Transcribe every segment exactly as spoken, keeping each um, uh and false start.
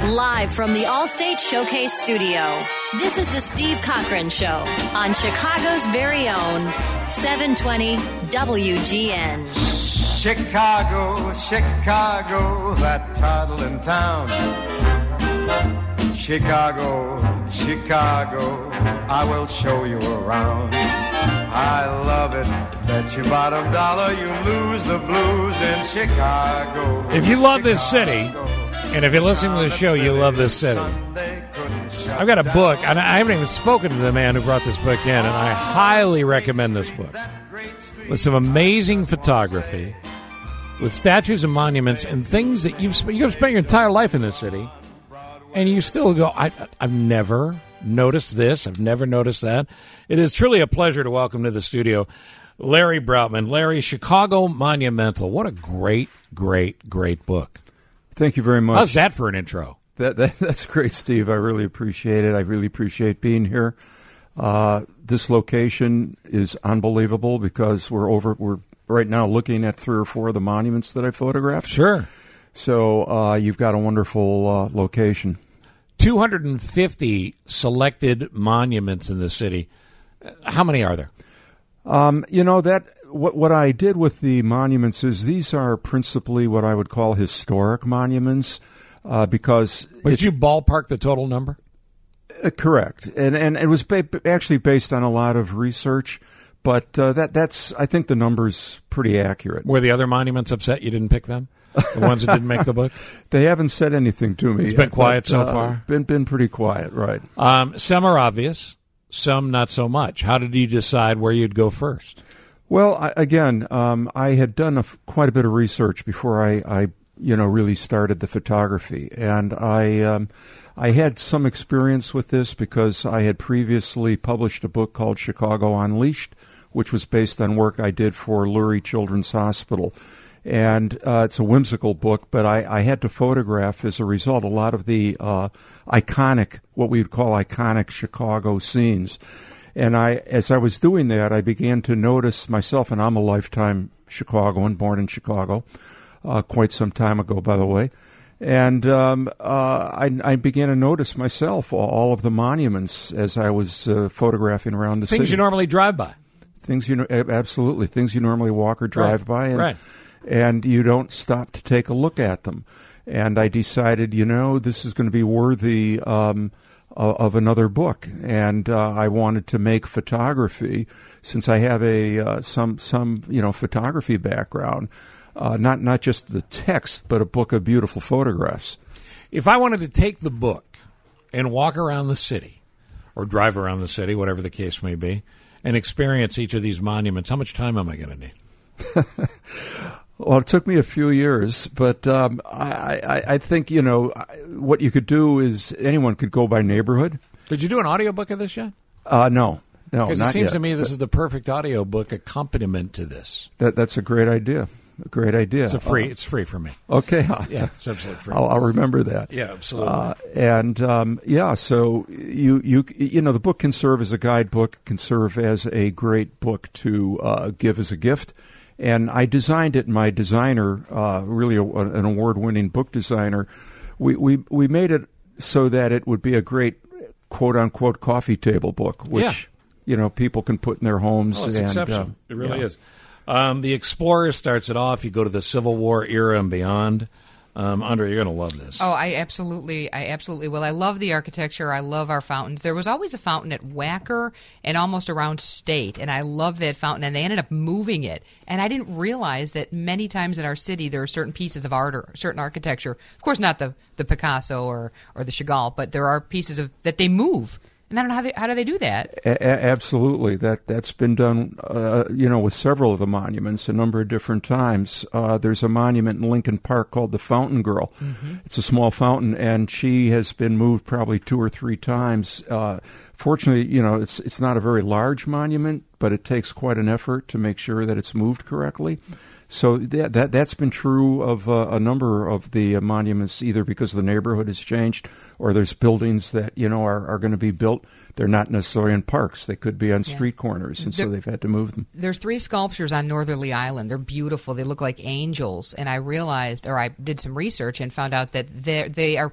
Live from the Allstate Showcase Studio, this is the Steve Cochran Show on Chicago's very own seven twenty W G N. Chicago, Chicago, that toddling town. Chicago, Chicago, I will show you around. I love it, bet your bottom dollar you lose the blues in Chicago. If you love this city, and if you're listening to the show, you love this city, I've got a book, and I haven't even spoken to the man who brought this book in, and I highly recommend this book. With some amazing photography, with statues and monuments and things that you've spent, you've spent your entire life in this city, and you still go, I, I've never noticed this, I've never noticed that. It is truly a pleasure to welcome to the studio Larry Broutman. Larry, Chicago Monumental. What a great, great, great book. Thank you very much. How's that for an intro? That, that That's great, Steve. I really appreciate it. I really appreciate being here. Uh, this location is unbelievable because we're over. We're right now looking at three or four of the monuments that I photographed. Sure. So uh, you've got a wonderful uh, location. two hundred fifty selected monuments in the city. How many are there? Um, you know, that what what I did with the monuments is these are principally what I would call historic monuments uh, because... But did you ballpark the total number? Uh, correct. And, and it was ba- actually based on a lot of research, but uh, that that's I think the number's pretty accurate. Were the other monuments upset you didn't pick them? The ones that didn't make the book? They haven't said anything to me. It's yet, been quiet but, so uh, far? Been been pretty quiet, right. Um, some are obvious, some not so much. How did you decide where you'd go first? Well, I, again, um, I had done a, quite a bit of research before I, I, you know, really started the photography. And I um, I had some experience with this because I had previously published a book called Chicago Unleashed, which was based on work I did for Lurie Children's Hospital. And uh, it's a whimsical book, but I, I had to photograph, as a result, a lot of the uh, iconic, what we would call iconic Chicago scenes. And I, as I was doing that, I began to notice myself, and I'm a lifetime Chicagoan, born in Chicago, uh, quite some time ago, by the way. And um, uh, I, I began to notice myself all of the monuments as I was uh, photographing around the Things city. Things you normally drive by. Things you know, absolutely things you normally walk or drive right. by, and, right. and you don't stop to take a look at them. And I decided, you know, this is going to be worthy um, of another book, and uh, I wanted to make photography, since I have a uh, some some you know photography background, uh, not not just the text, but a book of beautiful photographs. If I wanted to take the book and walk around the city, or drive around the city, whatever the case may be, and experience each of these monuments, how much time am I going to need? Well, it took me a few years, but um, I, I, I think, you know, what you could do is anyone could go by neighborhood. Did you do an audiobook of this yet? Uh, no, no, Because not it seems yet. to me this is the perfect audiobook accompaniment to this. That That's a great idea. A great idea. It's a free. Uh, it's free for me. Okay. Yeah, it's absolutely free. I'll, I'll remember that. Yeah, absolutely. Uh, and um, yeah, so you you you know the book can serve as a guidebook, can serve as a great book to uh, give as a gift. And I designed it. My designer, uh, really a, an award-winning book designer, we, we we made it so that it would be a great quote unquote coffee table book, which yeah. you know people can put in their homes. Oh, it's and, exceptional. Uh, it really yeah. is. Um, the Explorer starts it off. You go to the Civil War era and beyond. Um, Andre, you're going to love this. Oh, I absolutely, I absolutely will. I love the architecture. I love our fountains. There was always a fountain at Wacker and almost around State, and I love that fountain, and they ended up moving it. And I didn't realize that many times in our city there are certain pieces of art or certain architecture. Of course, not the, the Picasso or, or the Chagall, but there are pieces of that they move. And I don't know how they, how do they do that? A- absolutely, that that's been done. Uh, you know, with several of the monuments, a number of different times. Uh, there's a monument in Lincoln Park called the Fountain Girl. Mm-hmm. It's a small fountain, and she has been moved probably two or three times. Uh, fortunately, you know, it's it's not a very large monument, but it takes quite an effort to make sure that it's moved correctly. So that, that, that's been true of uh, a number of the uh, monuments, either because the neighborhood has changed or there's buildings that, you know, are, are going to be built. They're not necessarily in parks. They could be on yeah. street corners, and there, so they've had to move them. There's three sculptures on Northerly Island. They're beautiful. They look like angels. And I realized, or I did some research and found out that they they are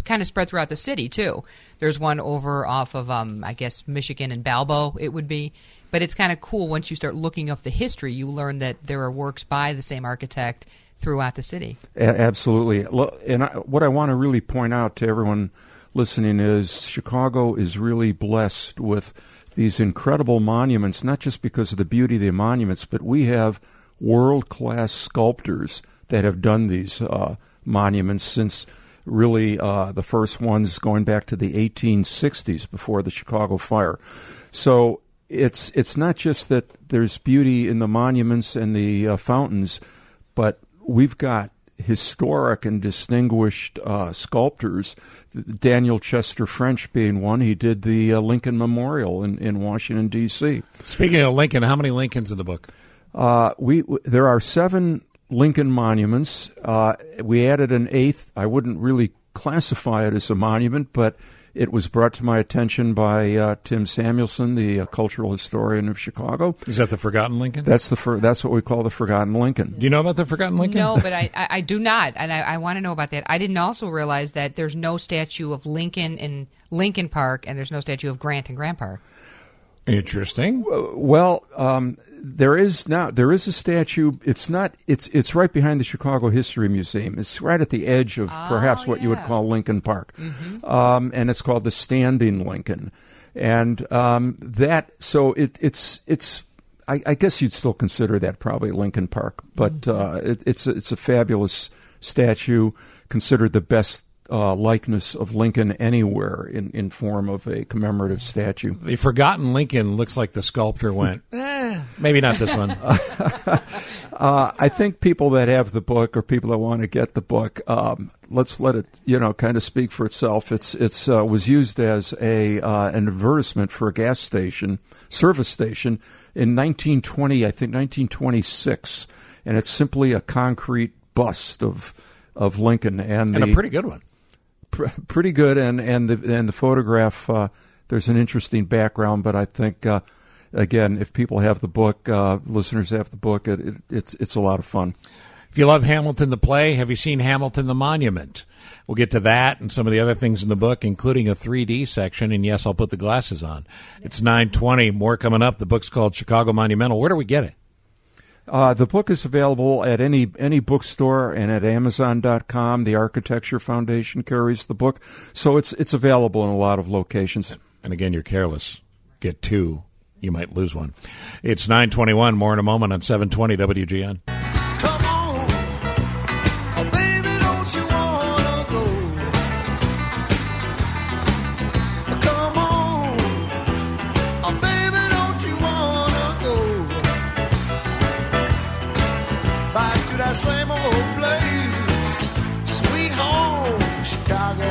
kind of spread throughout the city too. There's one over off of um, I guess Michigan and Balbo it would be. But it's kind of cool once you start looking up the history. You learn that there are works by the same architect throughout the city. A- absolutely. And I, what I want to really point out to everyone listening is Chicago is really blessed with these incredible monuments, not just because of the beauty of the monuments, but we have world-class sculptors that have done these uh, monuments since really uh, the first ones going back to the eighteen sixties before the Chicago fire. So it's it's not just that there's beauty in the monuments and the uh, fountains, but we've got historic and distinguished uh, sculptors, Daniel Chester French being one. He did the uh, Lincoln Memorial in, in Washington, D C Speaking of Lincoln, how many Lincolns in the book? Uh, we w- There are seven Lincoln monuments. Uh, we added an eighth. I wouldn't really classify it as a monument, but it was brought to my attention by uh, Tim Samuelson, the uh, cultural historian of Chicago. Is that the Forgotten Lincoln? That's the for, that's what we call the Forgotten Lincoln. Do you know about the Forgotten Lincoln? No, but I, I, I do not, and I, I want to know about that. I didn't also realize that there's no statue of Lincoln in Lincoln Park, and there's no statue of Grant in Grant Park. Interesting. Well, um, there is now there is a statue. It's not. It's it's right behind the Chicago History Museum. It's right at the edge of Oh, perhaps what you would yeah. call Lincoln Park, um, and it's called the Standing Lincoln. And um, that so it, it's it's. I, I guess you'd still consider that probably Lincoln Park, but uh, it, it's a, it's a fabulous statue, considered the best Uh, likeness of Lincoln anywhere in, in form of a commemorative statue. The Forgotten Lincoln looks like the sculptor went, eh, maybe not this one. uh, I think people that have the book or people that want to get the book, um, let's let it, you know, kind of speak for itself. It's it's uh, was used as a uh, an advertisement for a gas station, service station in nineteen twenty, I think nineteen twenty-six, and it's simply a concrete bust of of Lincoln and, And the, a pretty good one. Pr- pretty good, and and the and the photograph. Uh, there's an interesting background, but I think uh, again, if people have the book, uh, listeners have the book, it, it, it's it's a lot of fun. If you love Hamilton the play, have you seen Hamilton the Monument? We'll get to that and some of the other things in the book, including a three D section. And yes, I'll put the glasses on. It's nine twenty. More coming up. The book's called Chicago Monumental. Where do we get it? Uh, the book is available at any any bookstore and at Amazon dot com. The Architecture Foundation carries the book, so it's it's available in a lot of locations. And again, you're careless. Get two. You might lose one. It's nine twenty-one. More in a moment on seven twenty W G N. Come on, oh baby, don't you wanna go? Come on, oh baby, don't you wanna go back to that same old place, sweet home, Chicago.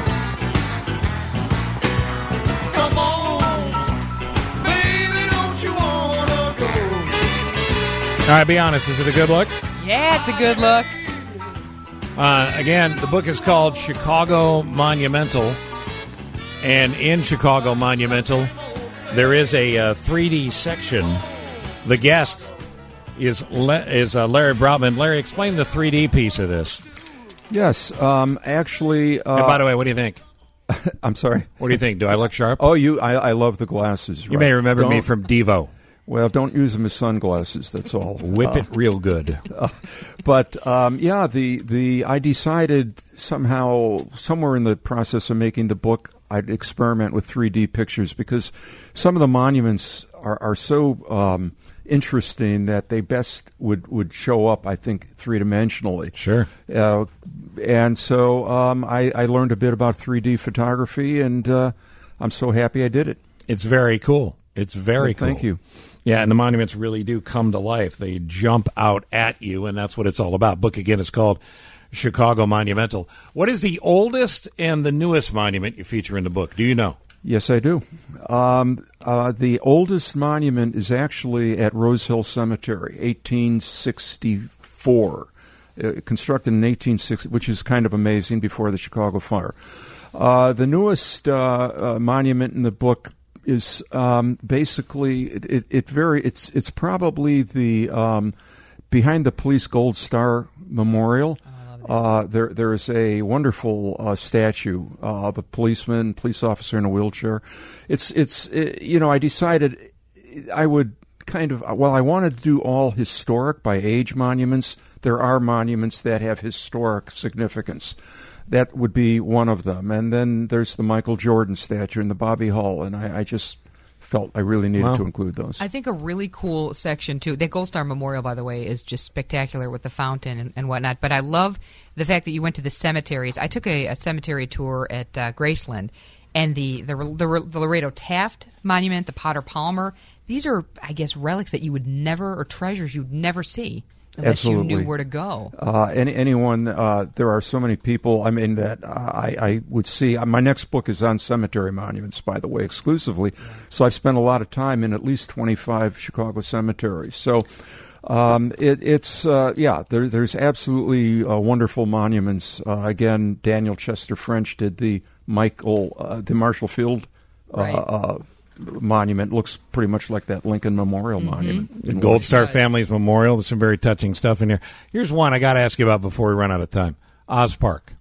Come on, baby, don't you wanna go? All right, be honest. Is it a good look? Yeah, it's a good look. Uh, again, the book is called Chicago Monumental. And in Chicago Monumental, there is a uh, three D section. The guest is Le- is uh, Larry Brautman. Larry, explain the three D piece of this. Yes, um, actually. Uh, And by the way, what do you think? I'm sorry. What do you think? Do I look sharp? Oh, you. I, I love the glasses. You may remember me Don't- from Devo. Well, don't use them as sunglasses. That's all. Whip Uh, it real good. Uh, but um, yeah, the the I decided somehow somewhere in the process of making the book, I'd experiment with three D pictures because some of the monuments are are so um, interesting that they best would, would show up, I think, three dimensionally. Sure. Uh, and so um, I, I learned a bit about three D photography, and uh, I'm so happy I did it. It's very cool. It's very Well, cool. thank you. Yeah, and the monuments really do come to life. They jump out at you, and that's what it's all about. Book, again, is called Chicago Monumental. What is the oldest and the newest monument you feature in the book? Do you know? Yes, I do. Um, uh, the oldest monument is actually at Rose Hill Cemetery, eighteen sixty-four, uh, constructed in eighteen sixty, which is kind of amazing, before the Chicago fire. Uh, the newest uh, uh, monument in the book is um, basically it, it, it very it's it's probably the um, behind the Police Gold Star Memorial. Uh, there, there is a wonderful uh, statue uh, of a policeman, police officer in a wheelchair. It's, it's, it, you know, I decided I would kind of, well, I wanted to do all historic by age monuments. There are monuments that have historic significance. That would be one of them. And then there's the Michael Jordan statue and the Bobby Hull, and I, I just felt I really needed Wow. to include those. I think a really cool section, too. That Gold Star Memorial, by the way, is just spectacular with the fountain and, and whatnot. But I love the fact that you went to the cemeteries. I took a, a cemetery tour at uh, Graceland, and the, the, the, the Laredo Taft Monument, the Potter Palmer, these are, I guess, relics that you would never, or treasures you'd never see. Unless Absolutely. you knew where to go. Uh, any, anyone, uh, there are so many people, I mean, that uh, I, I would see. Uh, my next book is on cemetery monuments, by the way, exclusively. So I've spent a lot of time in at least twenty-five Chicago cemeteries. So um, it, it's, uh, yeah, there, there's absolutely uh, wonderful monuments. Uh, again, Daniel Chester French did the Michael, uh, the Marshall Field uh, Right. uh, monument. Looks pretty much like that Lincoln Memorial Mm-hmm. Monument. The Gold Star Family's Memorial. There's some very touching stuff in here. Here's one I got to ask you about before we run out of time. Oz Park.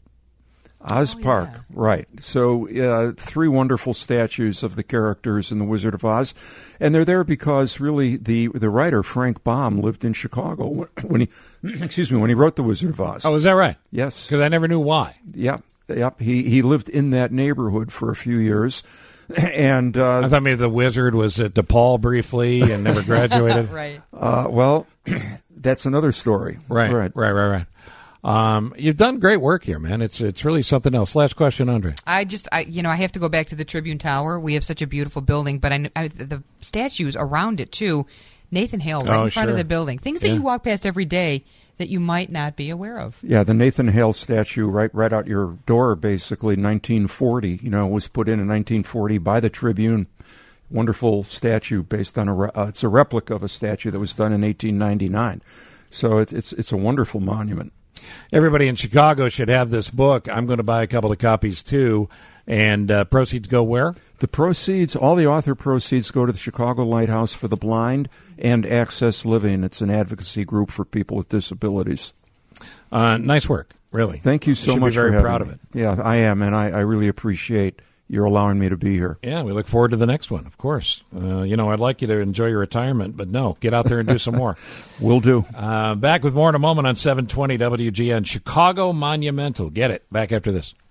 Oz Oh, Park, yeah. right. So uh, three wonderful statues of the characters in The Wizard of Oz. And they're there because really the the writer, Frank Baum, lived in Chicago when he, excuse me, when he wrote The Wizard of Oz. Oh, is that right? Yes. Because I never knew why. Yep. Yep. He, he lived in that neighborhood for a few years. And, uh, I thought maybe the wizard was at DePaul briefly and never graduated. Right. uh, well, that's another story. Right, Right. right, right, right. Um, you've done great work here, man. It's it's really something else. Last question, Andre. I just, I, you know, I have to go back to the Tribune Tower. We have such a beautiful building, but I, I the statues around it too. Nathan Hale, right Oh, in front sure. of the building. Things that Yeah. you walk past every day that you might not be aware of. Yeah, the Nathan Hale statue right right out your door, basically, nineteen forty, you know, was put in in nineteen forty by the Tribune. Wonderful statue based on a, re- uh, it's a replica of a statue that was done in eighteen ninety-nine. So it's, it's, it's a wonderful monument. Everybody in Chicago should have this book. I'm going to buy a couple of copies too. And uh, proceeds go where? The proceeds, all the author proceeds go to the Chicago Lighthouse for the Blind and Access Living. It's an advocacy group for people with disabilities. Uh, nice work, really. Thank you so should much be very for having proud me. of it. Yeah, I am, and I, I really appreciate your allowing me to be here. Yeah, we look forward to the next one, of course. Uh, you know, I'd like you to enjoy your retirement, but no, get out there and do some more. Will do. Uh, back with more in a moment on seven twenty W G N. Chicago Monumental. Get it. Back after this.